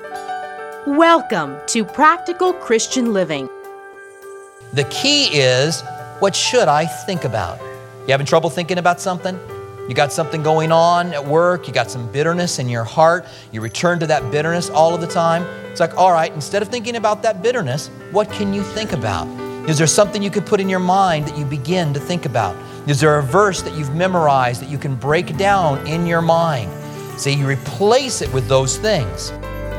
Welcome to Practical Christian Living. The key is, what should I think about? You having trouble thinking about something? You got something going on at work, you got some bitterness in your heart, you return to that bitterness all of the time. It's like, all right, instead of thinking about that bitterness, what can you think about? Is there something you could put in your mind that you begin to think about? Is there a verse that you've memorized that you can break down in your mind? See, you replace it with those things.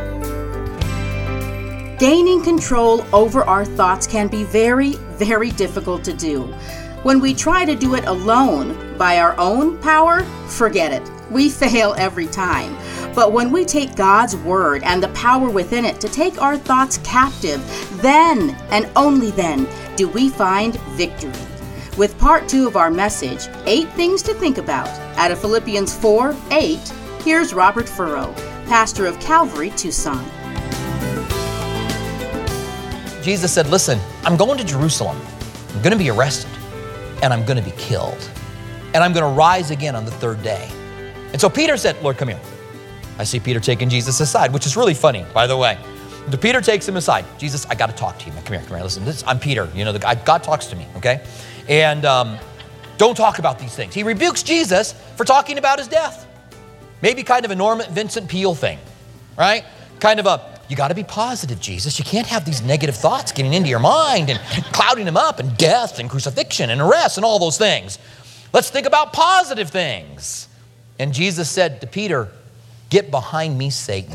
Gaining control over our thoughts can be very, very difficult to do. When we try to do it alone, by our own power, forget it. We fail every time. But when we take God's Word and the power within it to take our thoughts captive, then and only then do we find victory. With part 2 of our message, 8 Things to Think About, out of Philippians 4:8, here's Robert Furrow, pastor of Calvary, Tucson. Jesus said, listen, I'm going to Jerusalem. I'm going to be arrested, and I'm going to be killed, and I'm going to rise again on the 3rd day. And so Peter said, Lord, come here. I see Peter taking Jesus aside, which is really funny, by the way. So Peter takes him aside. Jesus, I got to talk to you. Come here, listen. I'm Peter. You know, God talks to me, okay? And don't talk about these things. He rebukes Jesus for talking about his death. Maybe kind of a Norman Vincent Peale thing, right? Kind of you got to be positive, Jesus. You can't have these negative thoughts getting into your mind and clouding them up, and death and crucifixion and arrest and all those things. Let's think about positive things. And Jesus said to Peter, get behind me, Satan.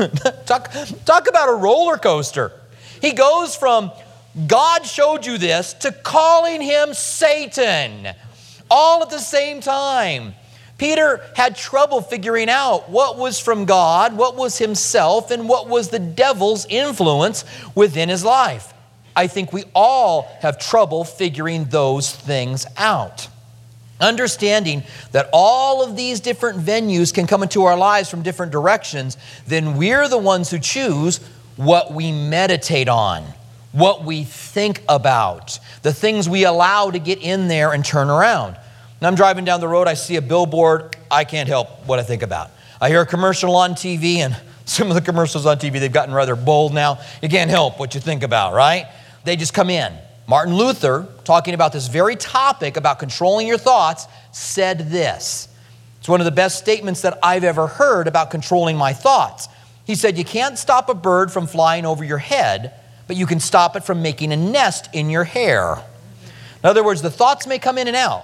Talk about a roller coaster. He goes from God showed you this to calling him Satan all at the same time. Peter had trouble figuring out what was from God, what was himself, and what was the devil's influence within his life. I think we all have trouble figuring those things out. Understanding that all of these different venues can come into our lives from different directions, then we're the ones who choose what we meditate on, what we think about, the things we allow to get in there and turn around. And I'm driving down the road, I see a billboard, I can't help what I think about. I hear a commercial on TV, and some of the commercials on TV, they've gotten rather bold now. You can't help what you think about, right? They just come in. Martin Luther, talking about this very topic about controlling your thoughts, said this. It's one of the best statements that I've ever heard about controlling my thoughts. He said, you can't stop a bird from flying over your head, but you can stop it from making a nest in your hair. In other words, the thoughts may come in and out.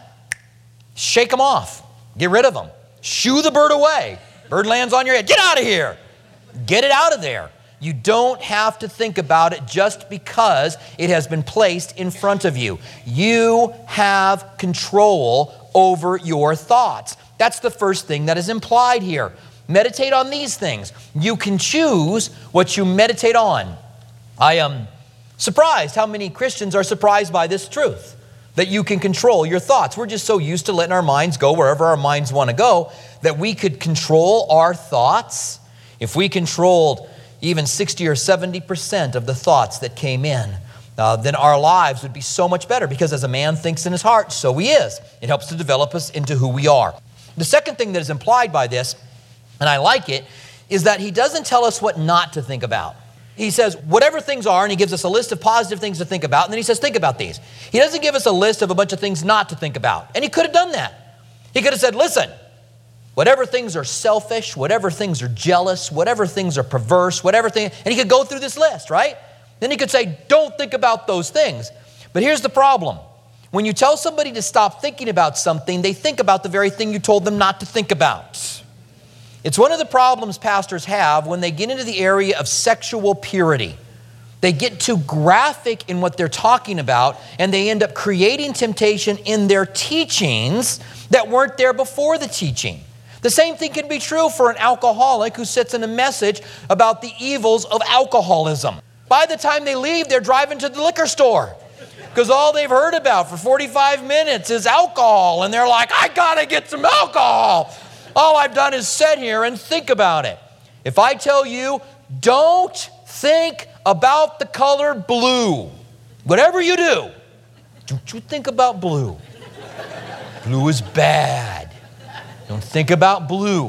Shake them off. Get rid of them. Shoo the bird away. Bird lands on your head. Get out of here. Get it out of there. You don't have to think about it just because it has been placed in front of you. You have control over your thoughts. That's the first thing that is implied here. Meditate on these things. You can choose what you meditate on. I am surprised how many Christians are surprised by this truth, that you can control your thoughts. We're just so used to letting our minds go wherever our minds want to go that we could control our thoughts. If we controlled even 60 or 70% of the thoughts that came in, then our lives would be so much better, because as a man thinks in his heart, so he is. It helps to develop us into who we are. The second thing that is implied by this, and I like it, is that he doesn't tell us what not to think about. He says whatever things are, and he gives us a list of positive things to think about, and then he says think about these. He doesn't give us a list of a bunch of things not to think about, and he could have done that. He could have said, listen, whatever things are selfish, whatever things are jealous, whatever things are perverse, and he could go through this list, right? Then he could say, don't think about those things. But here's the problem. When you tell somebody to stop thinking about something, they think about the very thing you told them not to think about. It's one of the problems pastors have when they get into the area of sexual purity. They get too graphic in what they're talking about, and they end up creating temptation in their teachings that weren't there before the teaching. The same thing can be true for an alcoholic who sits in a message about the evils of alcoholism. By the time they leave, they're driving to the liquor store because all they've heard about for 45 minutes is alcohol, and they're like, I gotta get some alcohol. All I've done is sit here and think about it. If I tell you, don't think about the color blue, whatever you do, don't you think about blue. Blue is bad. Don't think about blue.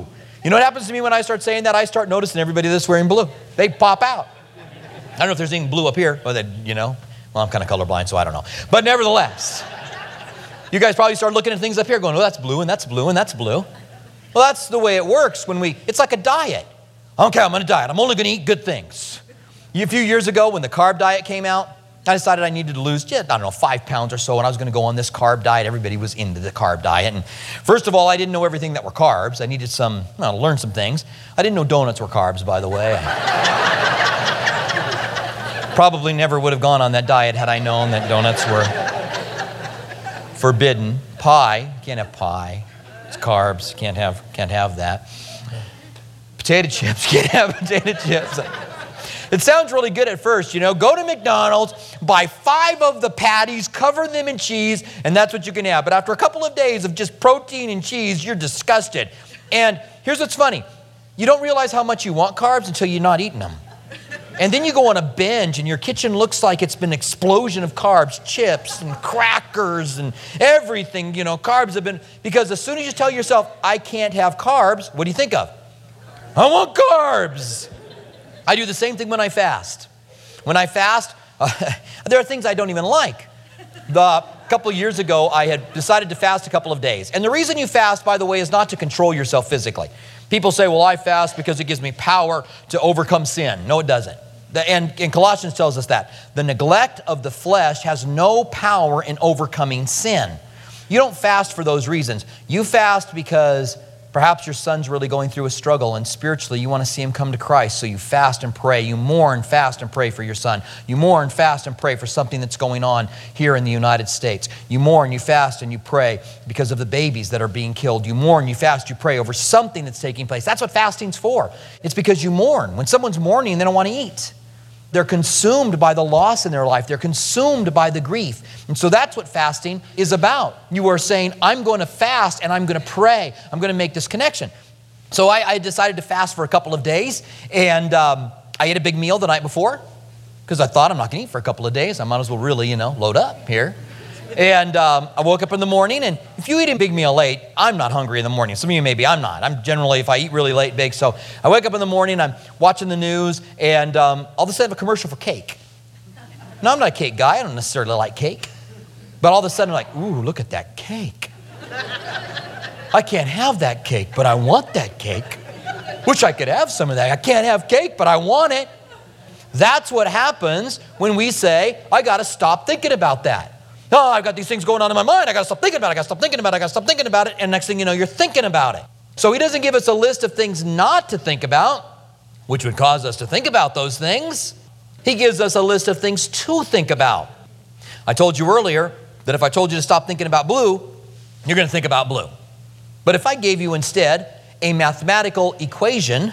You know what happens to me when I start saying that? I start noticing everybody that's wearing blue. They pop out. I don't know if there's anything blue up here. Well, I'm kind of colorblind, so I don't know. But nevertheless, you guys probably start looking at things up here going, oh, that's blue, and that's blue, and that's blue. Well, that's the way it works it's like a diet. Okay, I'm on a diet. I'm only going to eat good things. A few years ago when the carb diet came out, I decided I needed to lose, 5 pounds or so, and I was going to go on this carb diet. Everybody was into the carb diet. And first of all, I didn't know everything that were carbs. I needed to learn some things. I didn't know donuts were carbs, by the way. Probably never would have gone on that diet had I known that donuts were forbidden. Pie, you can't have pie. It's carbs, can't have that. Potato chips, can't have potato chips. It sounds really good at first, Go to McDonald's, buy 5 of the patties, cover them in cheese, and that's what you can have. But after a couple of days of just protein and cheese, you're disgusted. And here's what's funny. You don't realize how much you want carbs until you're not eating them. And then you go on a binge, and your kitchen looks like it's been an explosion of carbs, chips and crackers and everything. Carbs have been, because as soon as you tell yourself, I can't have carbs, what do you think of? I want carbs. I do the same thing when I fast. When I fast, there are things I don't even like. A couple of years ago, I had decided to fast a couple of days. And the reason you fast, by the way, is not to control yourself physically. People say, well, I fast because it gives me power to overcome sin. No, it doesn't. And Colossians tells us that. The neglect of the flesh has no power in overcoming sin. You don't fast for those reasons. You fast because perhaps your son's really going through a struggle, and spiritually you want to see him come to Christ, so you fast and pray. You mourn, fast, and pray for your son. You mourn, fast, and pray for something that's going on here in the United States. You mourn, you fast, and you pray because of the babies that are being killed. You mourn, you fast, you pray over something that's taking place. That's what fasting's for. It's because you mourn. When someone's mourning, they don't want to eat. They're consumed by the loss in their life. They're consumed by the grief. And so that's what fasting is about. You are saying, I'm going to fast and I'm going to pray. I'm going to make this connection. So I decided to fast for a couple of days, and I ate a big meal the night before because I thought I'm not going to eat for a couple of days. I might as well really, load up here. And I woke up in the morning, and if you eat a big meal late, I'm not hungry in the morning. Some of you maybe, I'm not. I'm generally, if I eat really late, big. So I wake up in the morning, I'm watching the news, and all of a sudden I have a commercial for cake. Now, I'm not a cake guy. I don't necessarily like cake. But all of a sudden, I'm like, ooh, look at that cake. I can't have that cake, but I want that cake. Wish I could have some of that. I can't have cake, but I want it. That's what happens when we say, I got to stop thinking about that. Oh, I've got these things going on in my mind. I got to stop thinking about it. I got to stop thinking about it. I got to stop thinking about it. And next thing you know, you're thinking about it. So he doesn't give us a list of things not to think about, which would cause us to think about those things. He gives us a list of things to think about. I told you earlier that if I told you to stop thinking about blue, you're going to think about blue. But if I gave you instead a mathematical equation,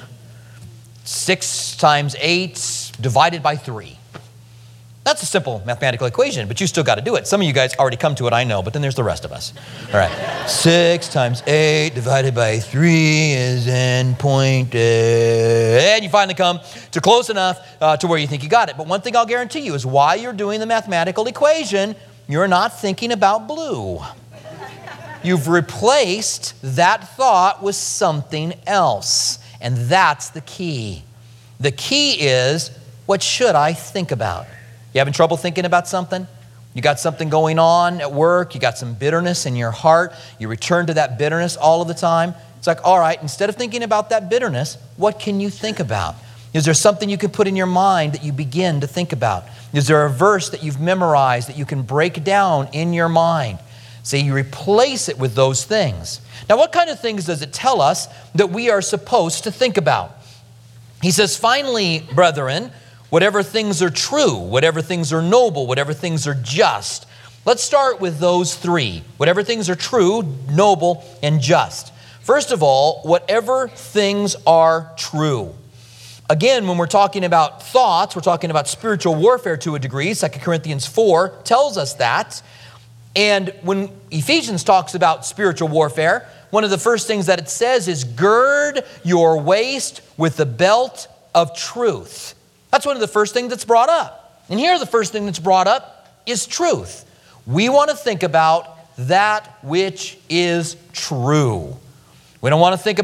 6 times 8 divided by 3. That's a simple mathematical equation, but you still got to do it. Some of you guys already come to it, I know, but then there's the rest of us. All right. 6 times 8 divided by 3 is n point, and you finally come to close enough to where you think you got it. But one thing I'll guarantee you is while you're doing the mathematical equation, you're not thinking about blue. You've replaced that thought with something else, and that's the key. The key is, what should I think about? You having trouble thinking about something? You got something going on at work. You got some bitterness in your heart. You return to that bitterness all of the time. It's like, all right, instead of thinking about that bitterness, what can you think about? Is there something you can put in your mind that you begin to think about? Is there a verse that you've memorized that you can break down in your mind? So you replace it with those things. Now, what kind of things does it tell us that we are supposed to think about? He says, finally, brethren, whatever things are true, whatever things are noble, whatever things are just. Let's start with those 3. Whatever things are true, noble, and just. First of all, whatever things are true. Again, when we're talking about thoughts, we're talking about spiritual warfare to a degree. 2 Corinthians 4 tells us that. And when Ephesians talks about spiritual warfare, one of the first things that it says is, gird your waist with the belt of truth. That's one of the first things that's brought up. And here the first thing that's brought up is truth. We want to think about that which is true. We don't want to think about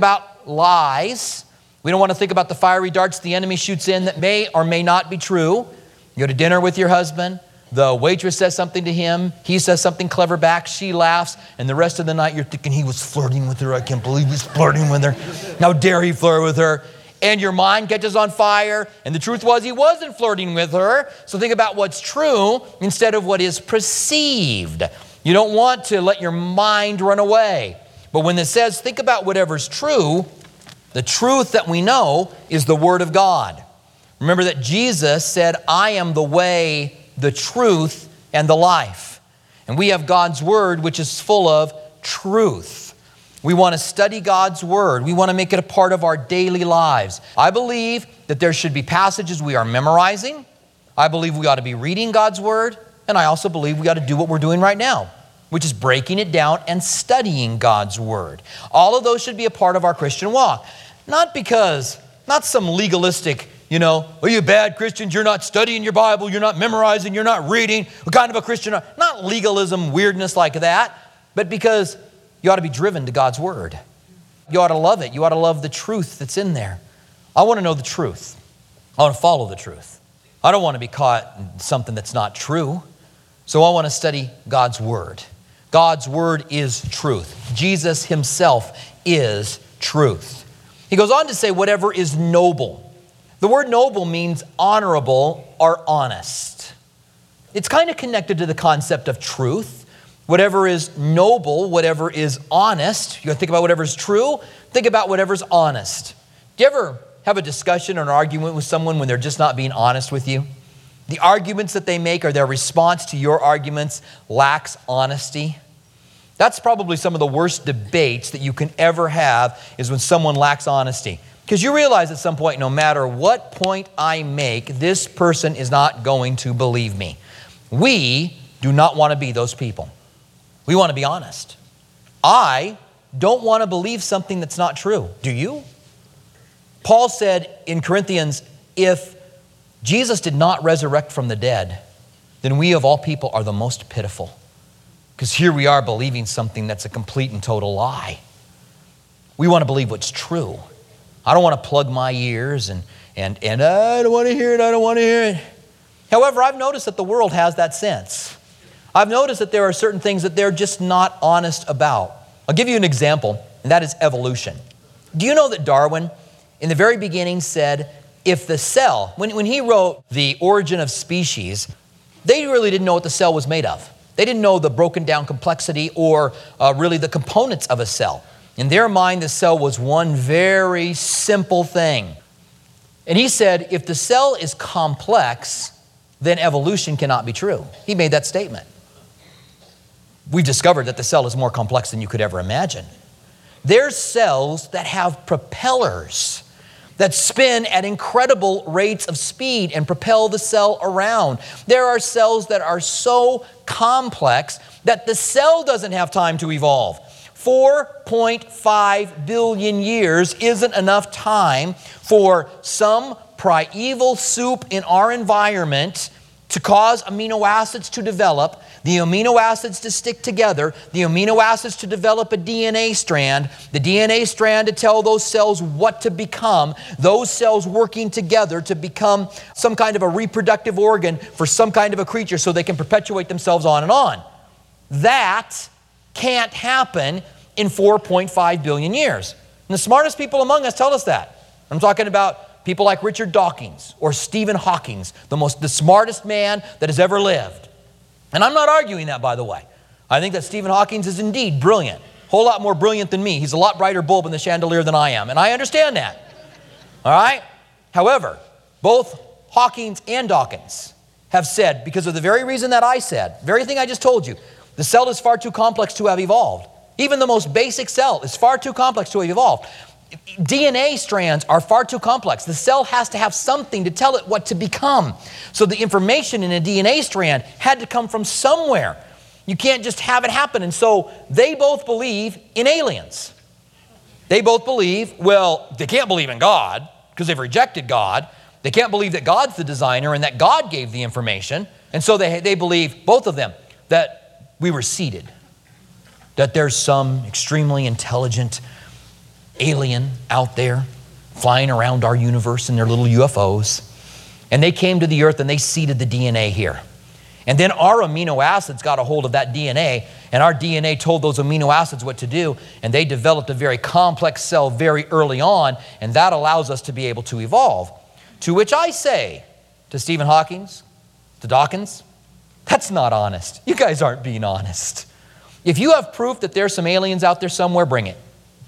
lies. We don't want to think about the fiery darts the enemy shoots in that may or may not be true. You go to dinner with your husband. The waitress says something to him. He says something clever back. She laughs. And the rest of the night, you're thinking he was flirting with her. I can't believe he's flirting with her. How dare he flirt with her? And your mind catches on fire. And the truth was he wasn't flirting with her. So think about what's true instead of what is perceived. You don't want to let your mind run away. But when it says, think about whatever's true, the truth that we know is the Word of God. Remember that Jesus said, I am the way, the truth, and the life. And we have God's Word, which is full of truth. We want to study God's Word. We want to make it a part of our daily lives. I believe that there should be passages we are memorizing. I believe we ought to be reading God's Word. And I also believe we ought to do what we're doing right now, which is breaking it down and studying God's Word. All of those should be a part of our Christian walk. Not some legalistic, are you bad Christians? You're not studying your Bible. You're not memorizing. You're not reading. What kind of a Christian are you? Not legalism, weirdness like that, but because you ought to be driven to God's Word. You ought to love it. You ought to love the truth that's in there. I want to know the truth. I want to follow the truth. I don't want to be caught in something that's not true. So I want to study God's Word. God's Word is truth. Jesus Himself is truth. He goes on to say, whatever is noble. The word noble means honorable or honest. It's kind of connected to the concept of truth. Whatever is noble, whatever is honest. You got to think about whatever is true. Think about whatever's honest. Do you ever have a discussion or an argument with someone when they're just not being honest with you? The arguments that they make or their response to your arguments lacks honesty. That's probably some of the worst debates that you can ever have is when someone lacks honesty. Because you realize at some point, no matter what point I make, this person is not going to believe me. We do not want to be those people. We want to be honest. I don't want to believe something that's not true. Do you? Paul said in Corinthians, if Jesus did not resurrect from the dead, then we of all people are the most pitiful. Because here we are believing something that's a complete and total lie. We want to believe what's true. I don't want to plug my ears and I don't want to hear it, I don't want to hear it. However, I've noticed that the world has that sense. I've noticed that there are certain things that they're just not honest about. I'll give you an example, and that is evolution. Do you know that Darwin, in the very beginning, said, if the cell, when he wrote The Origin of Species, they really didn't know what the cell was made of. They didn't know the broken down complexity or really the components of a cell. In their mind, the cell was one very simple thing. And he said, if the cell is complex, then evolution cannot be true. He made that statement. We've discovered that the cell is more complex than you could ever imagine. There's cells that have propellers that spin at incredible rates of speed and propel the cell around. There are cells that are so complex that the cell doesn't have time to evolve. 4.5 billion years isn't enough time for some primeval soup in our environment to cause amino acids to develop, the amino acids to stick together, the amino acids to develop a DNA strand, the DNA strand to tell those cells what to become, those cells working together to become some kind of a reproductive organ for some kind of a creature so they can perpetuate themselves on and on. That can't happen in 4.5 billion years. And the smartest people among us tell us that. I'm talking about people like Richard Dawkins or Stephen Hawking, the smartest man that has ever lived. And I'm not arguing that, by the way. I think that Stephen Hawking is indeed brilliant. A whole lot more brilliant than me. He's a lot brighter bulb in the chandelier than I am. And I understand that. All right? However, both Hawking and Dawkins have said, because of the very reason that I said, very thing I just told you, the cell is far too complex to have evolved. Even the most basic cell is far too complex to have evolved. DNA strands are far too complex. The cell has to have something to tell it what to become. So the information in a DNA strand had to come from somewhere. You can't just have it happen. And so they both believe in aliens. They both believe, well, they can't believe in God because they've rejected God. They can't believe that God's the designer and that God gave the information. And so they believe, both of them, that we were seeded. That there's some extremely intelligent alien out there flying around our universe in their little UFOs. And they came to the earth and they seeded the DNA here. And then our amino acids got a hold of that DNA, and our DNA told those amino acids what to do, and they developed a very complex cell very early on, and that allows us to be able to evolve. To which I say to Stephen Hawking, to Dawkins, that's not honest. You guys aren't being honest. If you have proof that there's some aliens out there somewhere, bring it.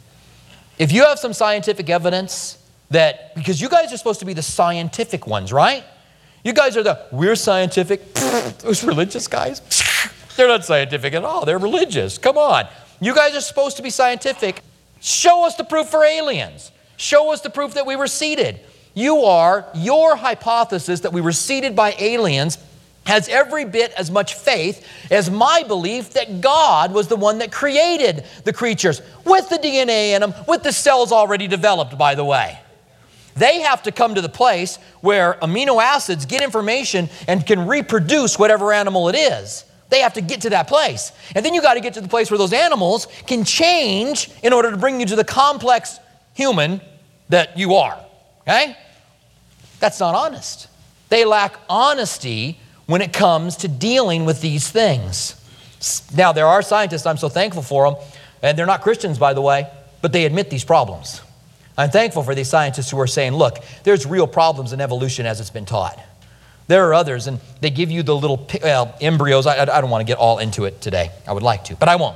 If you have some scientific evidence that, because you guys are supposed to be the scientific ones, right? You guys are we're scientific. Those religious guys, they're not scientific at all. They're religious. Come on. You guys are supposed to be scientific. Show us the proof for aliens. Show us the proof that we were seeded. Your hypothesis that we were seeded by aliens has every bit as much faith as my belief that God was the one that created the creatures with the DNA in them, with the cells already developed, by the way. They have to come to the place where amino acids get information and can reproduce whatever animal it is. They have to get to that place. And then you got to get to the place where those animals can change in order to bring you to the complex human that you are. Okay? That's not honest. They lack honesty when it comes to dealing with these things. Now, there are scientists, I'm so thankful for them, and they're not Christians, by the way, but they admit these problems. I'm thankful for these scientists who are saying, look, there's real problems in evolution as it's been taught. There are others, and they give you the little embryos. I don't want to get all into it today. I would like to, but I won't.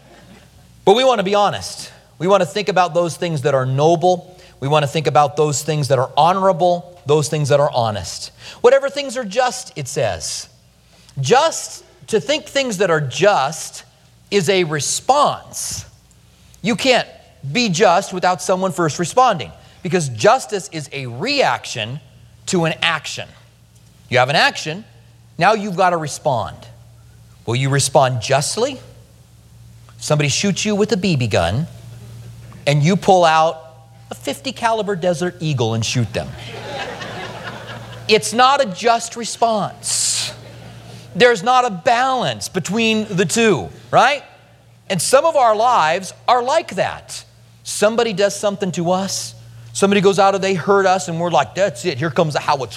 But we want to be honest. We want to think about those things that are noble. We want to think about those things that are honorable, those things that are honest. Whatever things are just, it says. Just, to think things that are just is a response. You can't be just without someone first responding, because justice is a reaction to an action. You have an action, now you've got to respond. Will you respond justly? Somebody shoots you with a BB gun and you pull out a .50 caliber Desert Eagle and shoot them. It's not a just response. There's not a balance between the two, right? And some of our lives are like that. Somebody does something to us. Somebody goes out and they hurt us and we're like, that's it. Here comes the howitzer.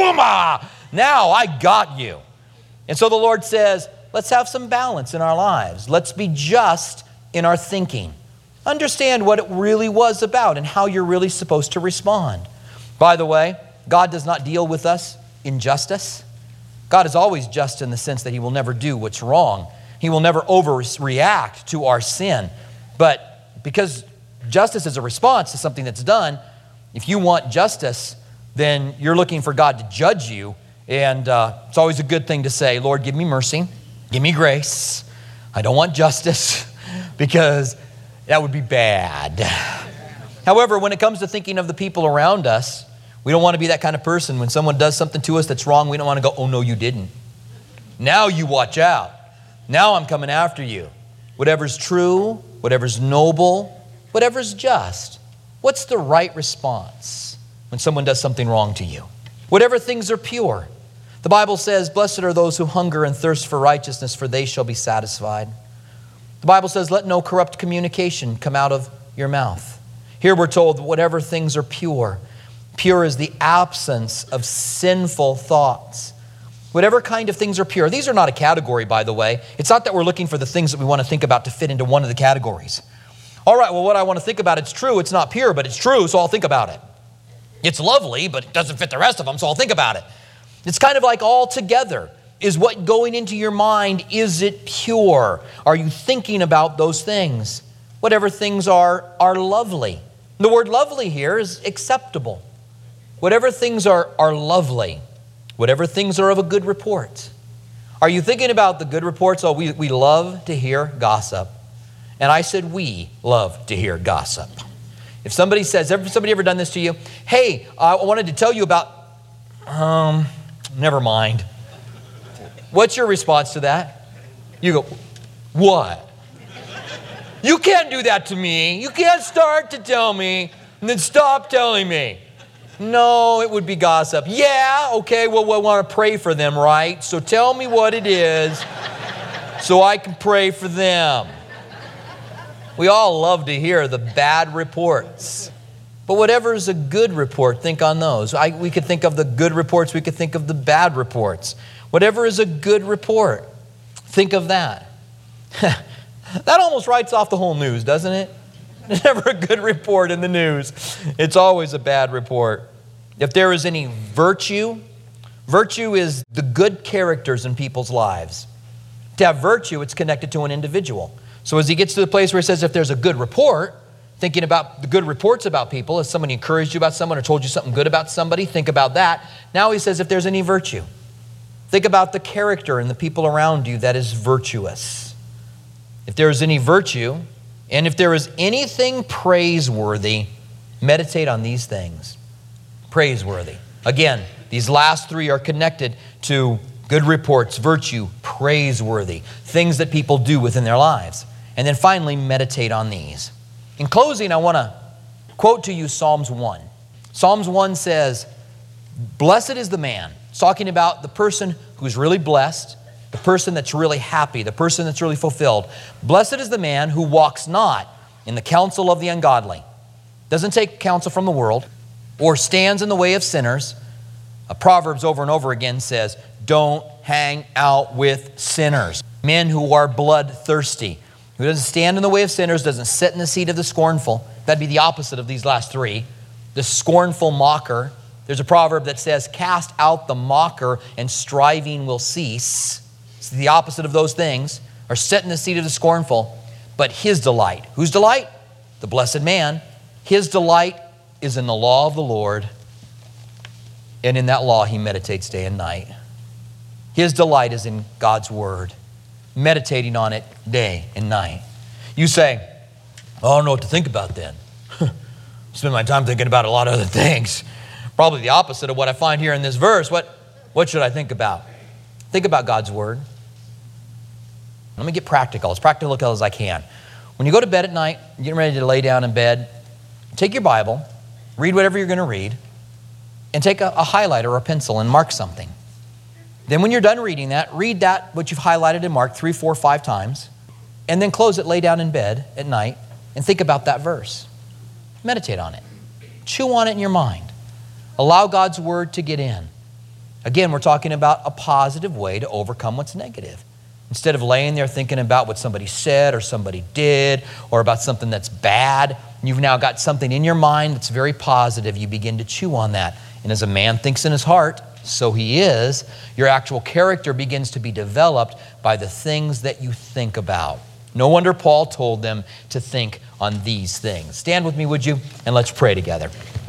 Now I got you. And so the Lord says, let's have some balance in our lives. Let's be just in our thinking. Understand what it really was about and how you're really supposed to respond. By the way, God does not deal with us in justice. God is always just in the sense that He will never do what's wrong. He will never overreact to our sin. But because justice is a response to something that's done, if you want justice, then you're looking for God to judge you. And it's always a good thing to say, Lord, give me mercy, give me grace. I don't want justice because that would be bad. However, when it comes to thinking of the people around us, we don't want to be that kind of person. When someone does something to us that's wrong, we don't want to go, oh, no, you didn't. Now you watch out. Now I'm coming after you. Whatever's true, whatever's noble, whatever's just. What's the right response when someone does something wrong to you? Whatever things are pure. The Bible says, blessed are those who hunger and thirst for righteousness, for they shall be satisfied. The Bible says, let no corrupt communication come out of your mouth. Here we're told, whatever things are pure. Pure is the absence of sinful thoughts. Whatever kind of things are pure. These are not a category, by the way. It's not that we're looking for the things that we want to think about to fit into one of the categories. All right, well, what I want to think about, it's true. It's not pure, but it's true, so I'll think about it. It's lovely, but it doesn't fit the rest of them, so I'll think about it. It's kind of like all together. Is what going into your mind, is it pure? Are you thinking about those things? Whatever things are lovely. The word lovely here is acceptable. Whatever things are lovely. Whatever things are of a good report. Are you thinking about the good reports? Oh, we love to hear gossip. And I said we love to hear gossip. If somebody says, somebody ever done this to you? Hey, I wanted to tell you about, never mind. What's your response to that? You go, what? You can't do that to me. You can't start to tell me and then stop telling me. No, it would be gossip. Yeah, okay, well, we want to pray for them, right? So tell me what it is so I can pray for them. We all love to hear the bad reports. But whatever is a good report, think on those. We could think of the good reports. We could think of the bad reports. Whatever is a good report, think of that. That almost writes off the whole news, doesn't it? There's never a good report in the news. It's always a bad report. If there is any virtue, virtue is the good characters in people's lives. To have virtue, it's connected to an individual. So as he gets to the place where he says, if there's a good report, thinking about the good reports about people, if somebody encouraged you about someone or told you something good about somebody, think about that. Now he says, if there's any virtue, think about the character and the people around you that is virtuous. If there is any virtue, and if there is anything praiseworthy, meditate on these things. Praiseworthy. Again, these last three are connected to good reports, virtue, praiseworthy, things that people do within their lives. And then finally, meditate on these. In closing, I want to quote to you Psalms 1. Psalms 1 says, blessed is the man. It's talking about the person who's really blessed, the person that's really happy, the person that's really fulfilled. Blessed is the man who walks not in the counsel of the ungodly, doesn't take counsel from the world, or stands in the way of sinners. Proverbs over and over again says, don't hang out with sinners. Men who are bloodthirsty, who doesn't stand in the way of sinners, doesn't sit in the seat of the scornful. That'd be the opposite of these last three. The scornful mocker. There's a proverb that says, cast out the mocker and striving will cease. It's the opposite of those things. Or sit in the seat of the scornful. But his delight. Whose delight? The blessed man. His delight is in the law of the Lord. And in that law he meditates day and night. His delight is in God's word. Meditating on it day and night. You say, I don't know what to think about then. Spend my time thinking about a lot of other things. Probably the opposite of what I find here in this verse. What should I think about? Think about God's word. Let me get practical, as practical as I can. When you go to bed at night, you're getting ready to lay down in bed, take your Bible, read whatever you're going to read, and take a highlighter or a pencil and mark something. Then when you're done reading that, read that, what you've highlighted and marked 3, 4, 5 times, and then close it, lay down in bed at night, and think about that verse. Meditate on it. Chew on it in your mind. Allow God's word to get in. Again, we're talking about a positive way to overcome what's negative. Instead of laying there thinking about what somebody said or somebody did or about something that's bad, you've now got something in your mind that's very positive. You begin to chew on that. And as a man thinks in his heart, so he is. Your actual character begins to be developed by the things that you think about. No wonder Paul told them to think on these things. Stand with me, would you? And let's pray together.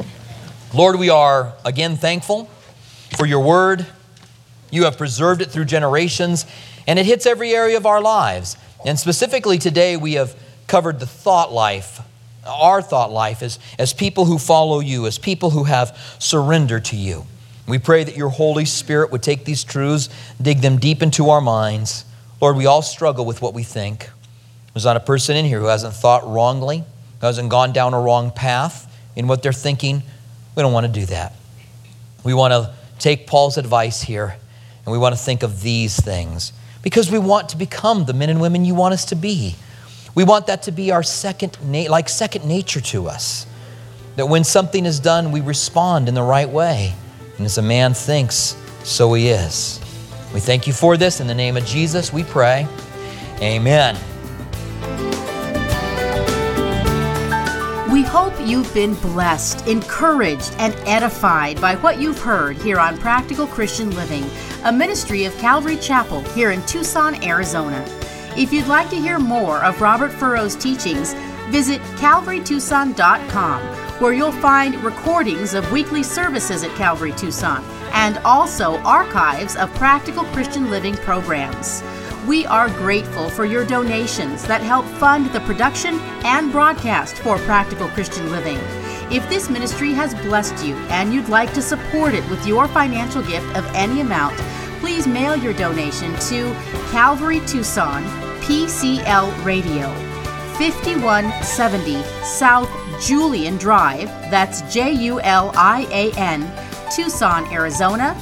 Lord, we are again thankful for your word. You have preserved it through generations, and it hits every area of our lives. And specifically today, we have covered the thought life, our thought life as people who follow you, as people who have surrendered to you. We pray that your Holy Spirit would take these truths, dig them deep into our minds. Lord, we all struggle with what we think. There's not a person in here who hasn't thought wrongly, who hasn't gone down a wrong path in what they're thinking. We don't want to do that. We want to take Paul's advice here, and we want to think of these things because we want to become the men and women you want us to be. We want that to be our second nature to us, that when something is done, we respond in the right way. And as a man thinks, so he is. We thank you for this. In the name of Jesus, we pray. Amen. We hope you've been blessed, encouraged, and edified by what you've heard here on Practical Christian Living, a ministry of Calvary Chapel here in Tucson, Arizona. If you'd like to hear more of Robert Furrow's teachings, visit calvarytucson.com, where you'll find recordings of weekly services at Calvary Tucson and also archives of Practical Christian Living programs. We are grateful for your donations that help fund the production and broadcast for Practical Christian Living. If this ministry has blessed you and you'd like to support it with your financial gift of any amount, please mail your donation to Calvary Tucson, PCL Radio, 5170 South Julian Drive, that's Julian, Tucson, Arizona,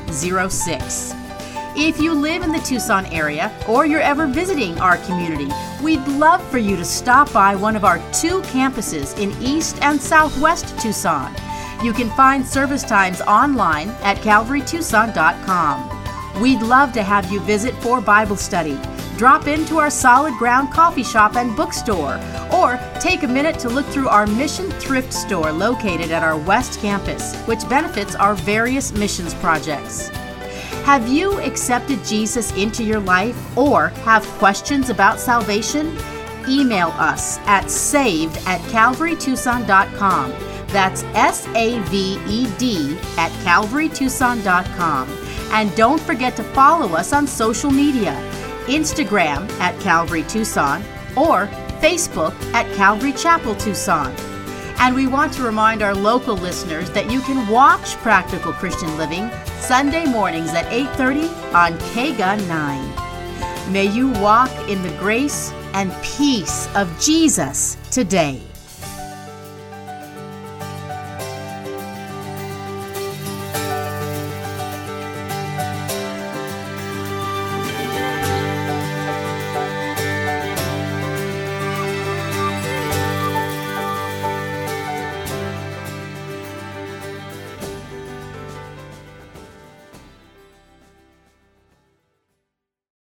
85706. If you live in the Tucson area or you're ever visiting our community, We'd love for you to stop by one of our 2 campuses in East and Southwest Tucson. You can find service times online at calvarytucson.com. We'd love to have you visit for Bible study. Drop into our Solid Ground coffee shop and bookstore, or take a minute to look through our Mission Thrift store located at our West Campus, which benefits our various missions projects. Have you accepted Jesus into your life or have questions about salvation? Email us at saved@calvarytucson.com. That's SAVED@calvarytucson.com. And don't forget to follow us on social media, Instagram at Calvary Tucson or Facebook at Calvary Chapel Tucson. And we want to remind our local listeners that you can watch Practical Christian Living Sunday mornings at 8:30 on KGUN 9. May you walk in the grace and peace of Jesus today.